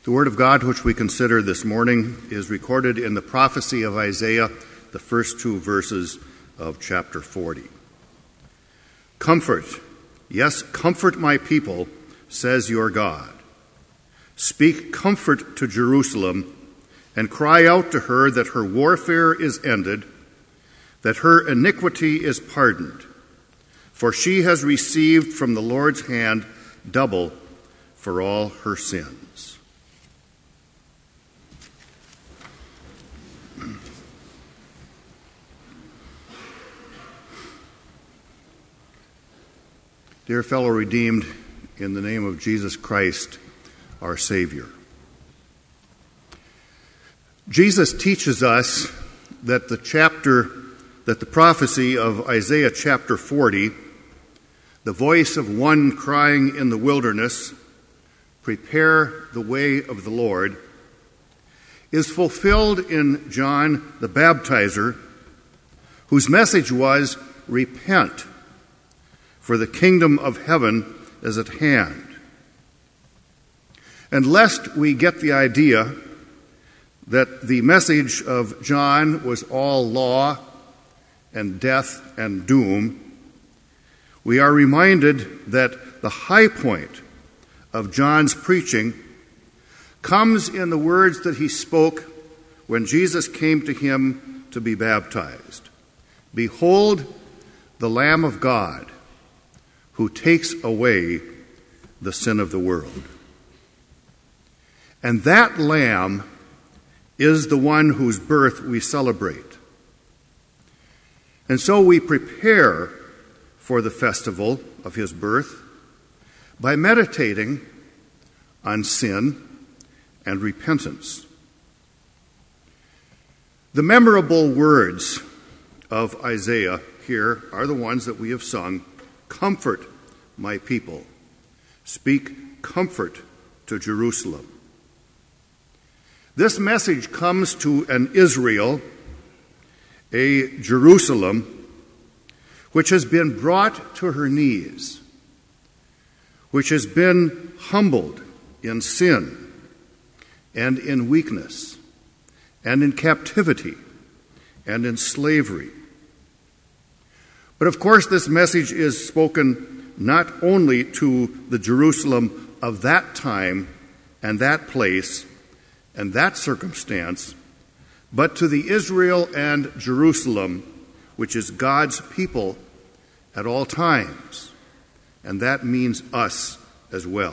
The Word of God which we consider this morning is recorded in the prophecy of Isaiah, the first two verses of chapter 40. Comfort, yes, comfort my people, says your God. Speak comfort to Jerusalem and cry out to her that her warfare is ended, that her iniquity is pardoned, for she has received from the Lord's hand double for all her sins. Dear fellow redeemed, in the name of Jesus Christ, our Savior. Jesus teaches us that the prophecy of Isaiah chapter 40, the voice of one crying in the wilderness, prepare the way of the Lord, is fulfilled in John the Baptizer, whose message was, repent, for the kingdom of heaven is at hand. And lest we get the idea that the message of John was all law and death and doom, we are reminded that the high point of John's preaching comes in the words that he spoke when Jesus came to him to be baptized. Behold, the Lamb of God, who takes away the sin of the world. And that Lamb is the one whose birth we celebrate. And so we prepare for the festival of his birth by meditating on sin and repentance. The memorable words of Isaiah here are the ones that we have sung. Comfort my people. Speak comfort to Jerusalem. This message comes to an Israel, a Jerusalem, which has been brought to her knees, which has been humbled in sin and in weakness and in captivity and in slavery. But of course, this message is spoken not only to the Jerusalem of that time and that place and that circumstance, but to the Israel and Jerusalem, which is God's people at all times, and that means us as well.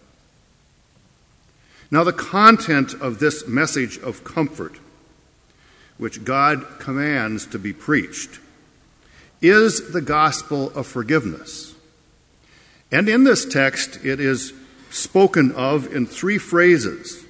Now, the content of this message of comfort, which God commands to be preached, is the gospel of forgiveness. And in this text, it is spoken of in three phrases.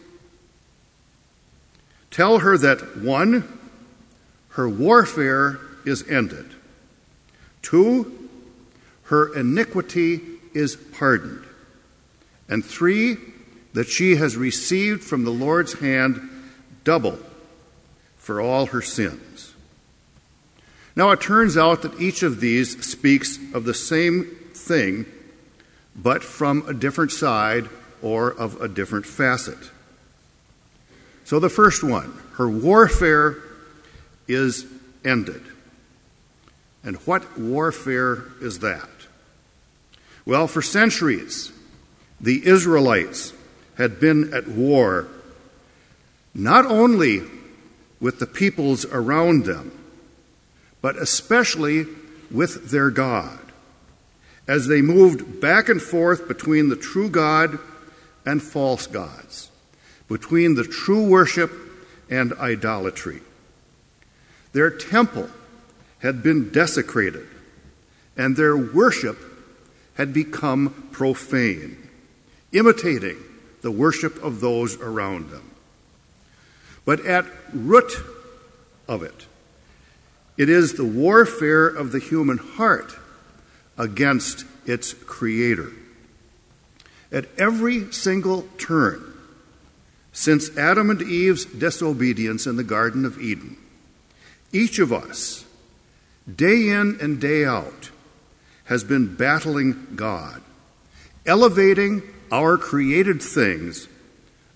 Tell her that, 1, her warfare is ended. 2, her iniquity is pardoned. And 3, that she has received from the Lord's hand double for all her sins. Now, it turns out that each of these speaks of the same thing, but from a different side or of a different facet. So the first one, her warfare is ended. And what warfare is that? Well, for centuries, the Israelites had been at war not only with the peoples around them, but especially with their God, as they moved back and forth between the true God and false gods, between the true worship and idolatry. Their temple had been desecrated, and their worship had become profane, imitating the worship of those around them. But at root of it, it is the warfare of the human heart against its creator. At every single turn, since Adam and Eve's disobedience in the Garden of Eden, each of us, day in and day out, has been battling God, elevating our created things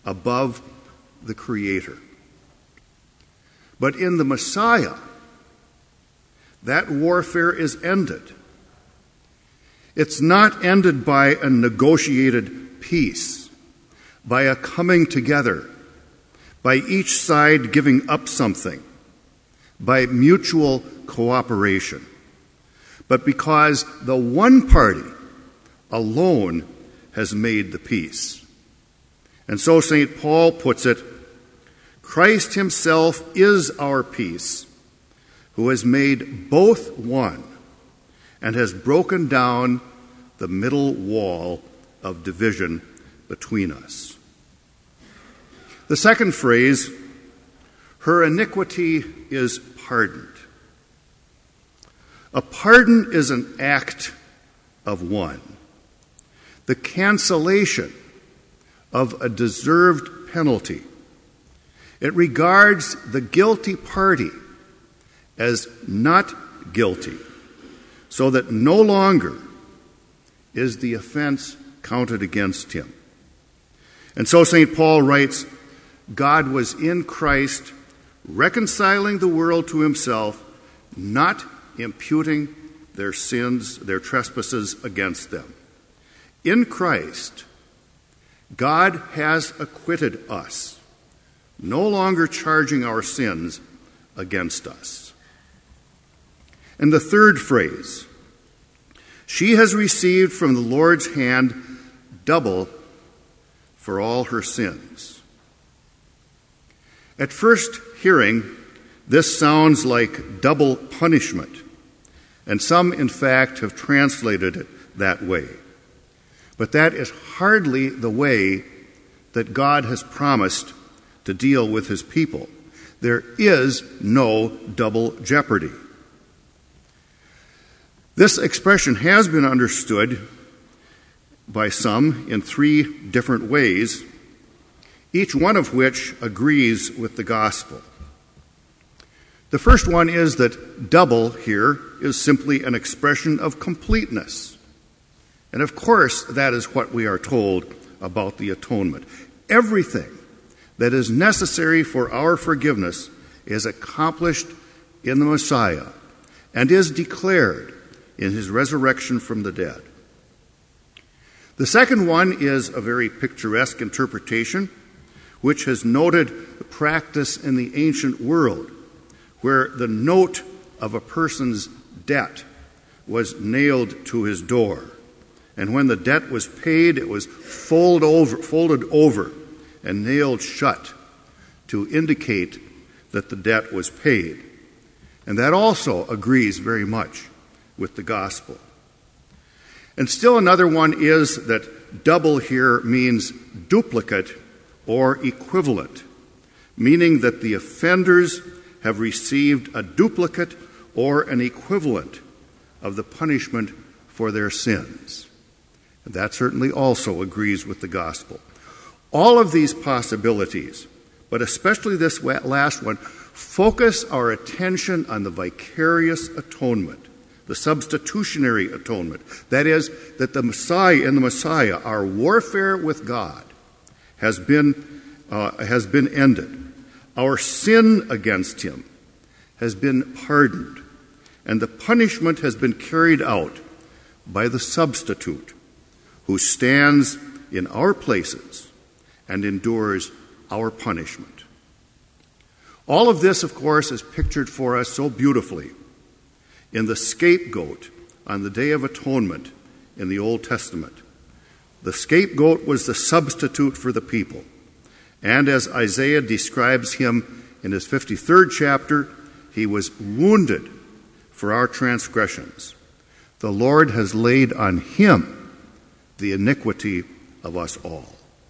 above the Creator. But in the Messiah, that warfare is ended. It's not ended by a negotiated peace, by a coming together, by each side giving up something, by mutual cooperation, but because the one party alone has made the peace. And so St. Paul puts it, Christ himself is our peace, who has made both one and has broken down the middle wall of division between us. The second phrase, her iniquity is pardoned. A pardon is an act of one, the cancellation of a deserved penalty. It regards the guilty party as not guilty, so that no longer is the offense counted against him. And so St. Paul writes, God was in Christ, reconciling the world to himself, not imputing their sins, their trespasses against them. In Christ, God has acquitted us, no longer charging our sins against us. And the third phrase, she has received from the Lord's hand double for all her sins. At first hearing, this sounds like double punishment, and some, in fact, have translated it that way. But that is hardly the way that God has promised to deal with his people. There is no double jeopardy. This expression has been understood by some in three different ways, each one of which agrees with the gospel. The first one is that double here is simply an expression of completeness. And of course, that is what we are told about the atonement. Everything that is necessary for our forgiveness is accomplished in the Messiah and is declared in his resurrection from the dead. The second one is a very picturesque interpretation, which has noted the practice in the ancient world, where the note of a person's debt was nailed to his door. And when the debt was paid, it was folded over and nailed shut to indicate that the debt was paid. And that also agrees very much with the gospel. And still another one is that double here means duplicate or equivalent, meaning that the offenders have received a duplicate or an equivalent of the punishment for their sins. And that certainly also agrees with the gospel. All of these possibilities, but especially this last one, focus our attention on the vicarious atonement, the substitutionary atonement. That is, that the Messiah, our warfare with God, has been ended. Our sin against him has been pardoned, and the punishment has been carried out by the substitute, who stands in our places and endures our punishment. All of this, of course, is pictured for us so beautifully in the scapegoat on the Day of Atonement in the Old Testament. The scapegoat was the substitute for the people. And as Isaiah describes him in his 53rd chapter, he was wounded for our transgressions. The Lord has laid on him the iniquity of us all.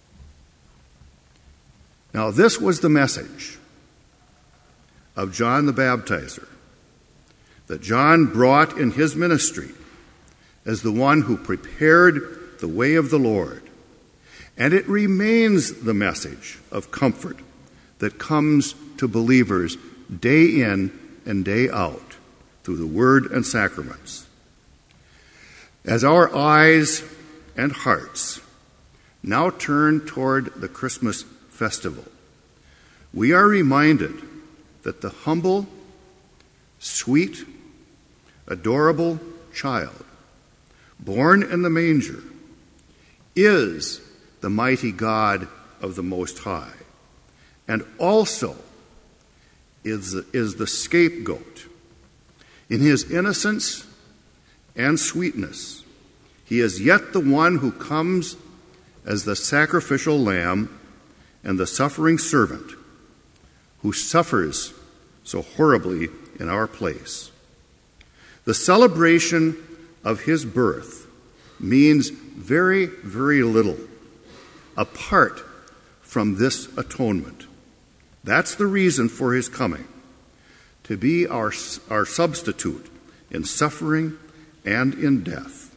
Now, this was the message of John the Baptizer that John brought in his ministry as the one who prepared the way of the Lord. And it remains the message of comfort that comes to believers day in and day out through the Word and sacraments. As our eyes and hearts now turn toward the Christmas festival, we are reminded that the humble, sweet, adorable child born in the manger is the mighty God of the Most High, and also is the scapegoat. In his innocence and sweetness, he is yet the one who comes as the sacrificial lamb and the suffering servant who suffers so horribly in our place. The celebration of his birth means very, very little apart from this atonement. That's the reason for his coming, to be our substitute in suffering and in death.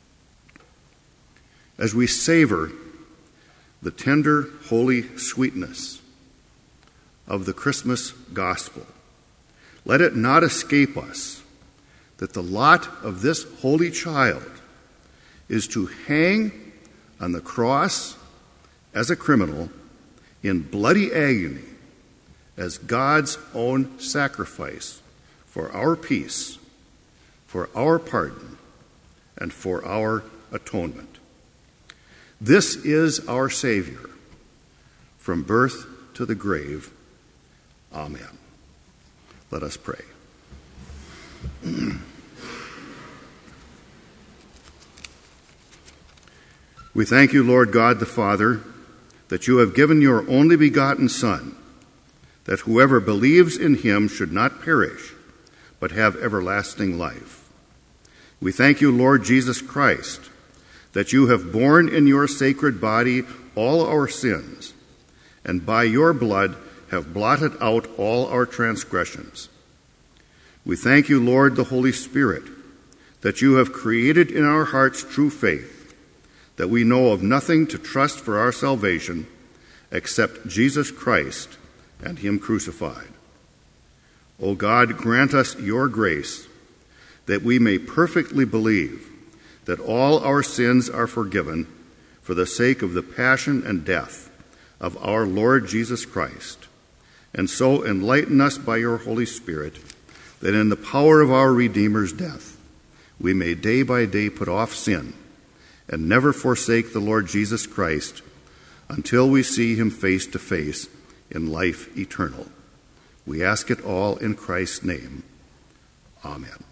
As we savor the tender, holy sweetness of the Christmas gospel, let it not escape us that the lot of this holy child is to hang on the cross as a criminal in bloody agony as God's own sacrifice for our peace, for our pardon, and for our atonement. This is our Savior, from birth to the grave. Amen. Let us pray. We thank you, Lord God the Father, that you have given your only begotten Son, that whoever believes in him should not perish, but have everlasting life. We thank you, Lord Jesus Christ, that you have borne in your sacred body all our sins, and by your blood have blotted out all our transgressions. We thank you, Lord, the Holy Spirit, that you have created in our hearts true faith, that we know of nothing to trust for our salvation except Jesus Christ and him crucified. O God, grant us your grace, that we may perfectly believe that all our sins are forgiven for the sake of the passion and death of our Lord Jesus Christ, and so enlighten us by your Holy Spirit, that in the power of our Redeemer's death we may day by day put off sin and never forsake the Lord Jesus Christ until we see him face to face in life eternal. We ask it all in Christ's name. Amen.